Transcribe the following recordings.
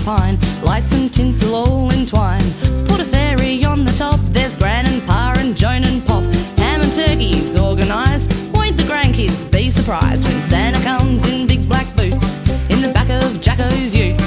pine, lights and tinsel all entwined. Put a fairy on the top, there's Gran and Pa and Joan and Pop. Ham and turkeys organised, won't the grandkids be surprised when Santa comes in big black boots in the back of Jacko's ute.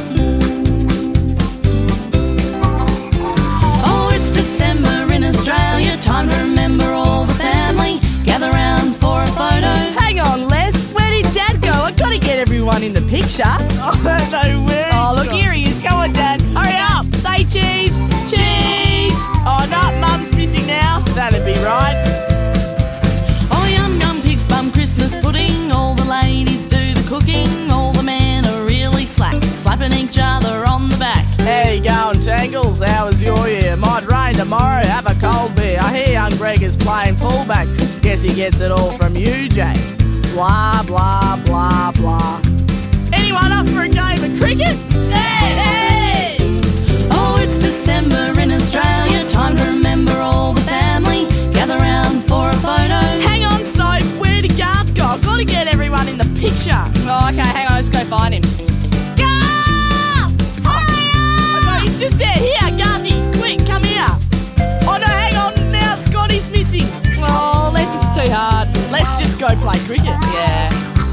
Oh, it's December in Australia, time to remember all the family. Gather round for a photo. Hang on, Les, where did Dad go? I gotta get everyone in the picture. I don't know where. Oh, look, here he is. Come on, Dad. Hurry up! Say cheese! Cheese! Oh no, Mum's missing now. That'd be right. Oh, yum yum pig's bum Christmas pudding. All the ladies do the cooking. All the men are really slack, slapping each other on the back. How you going, Tangles? How was your year? Might rain tomorrow, have a cold beer. I hear young Greg is playing fullback. Guess he gets it all from you, Jay. Blah, blah, blah, blah. Anyone up for a game of cricket? Hey, hey! Oh, it's December in Australia, time to remember all the family. Gather round for a photo. Hang on, Soap, where did Garth go? I've got to get everyone in the picture. Oh, okay, hang on, let's go find him. Garth! Hurry up! Oh, no, he's just there. Here, Garthy, quick, come here. Oh no, hang on, now Scotty's missing. Oh, this is too hard. Let's just go play cricket. Yeah.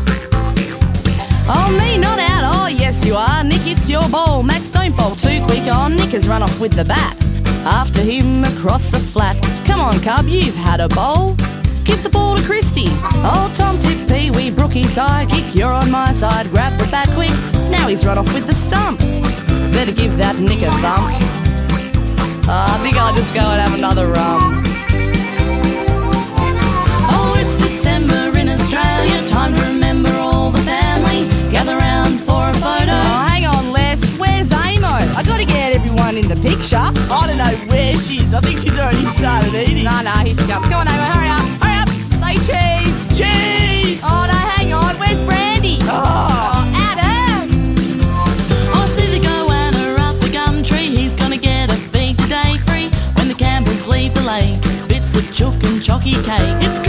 Oh, me not out. Oh, yes you are. Nick, it's your ball. Max, don't bowl too quick. Oh, Nick has run off with the bat. After him across the flat. Come on, Cub, you've had a bowl. Give the ball to Christy. Oh, Tom, Tip, Pee Wee, Brookie, sidekick. You're on my side. Grab the bat quick. Now he's run off with the stump. Better give that Nick a thump. I think I'll just go and have another rum. Oh, it's December in Australia. Time to remember all the family. Gather round for a photo. Oh, hang on, Les. Where's Amo? I gotta get everyone in the picture. I don't know where she is. I think she's already started eating. No, here she comes. Come on, Amo, hurry up. Hurry up! Say cheese. Cheese! Oh, no, hang on. Where's Brandy? Oh. Adam! Oh, see the goanna up the gum tree. He's gonna get a feed today free when the campers leave the lake. Bits of chook and chocky cake. It's